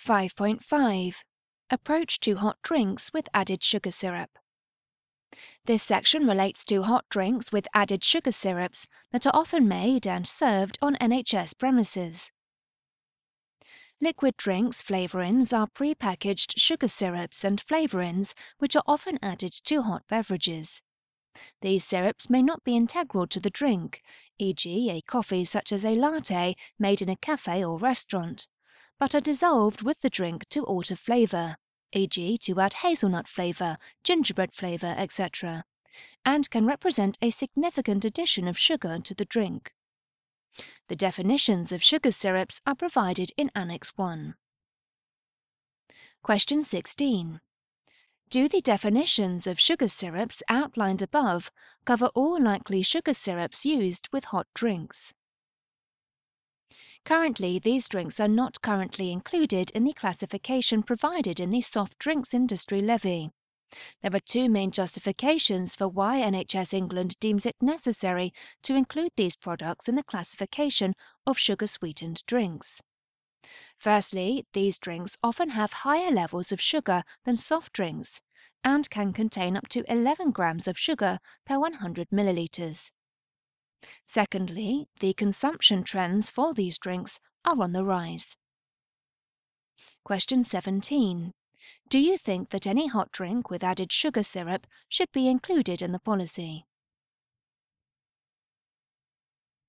5.5 Approach to hot drinks with added sugar syrup. This section relates to hot drinks with added sugar syrups that are often made and served on NHS premises. Liquid drinks flavourings are pre-packaged sugar syrups and flavourings which are often added to hot beverages. These syrups may not be integral to the drink, e.g. a coffee such as a latte made in a cafe or restaurant, but are dissolved with the drink to alter flavour, e.g. to add hazelnut flavour, gingerbread flavour, etc., and can represent a significant addition of sugar to the drink. The definitions of sugar syrups are provided in Annex 1. Question 16. Do the definitions of sugar syrups outlined above cover all likely sugar syrups used with hot drinks? Currently, these drinks are not currently included in the classification provided in the Soft Drinks Industry Levy. There are two main justifications for why NHS England deems it necessary to include these products in the classification of sugar-sweetened drinks. Firstly, these drinks often have higher levels of sugar than soft drinks and can contain up to 11 grams of sugar per 100 millilitres. Secondly, the consumption trends for these drinks are on the rise. Question 17. Do you think that any hot drink with added sugar syrup should be included in the policy?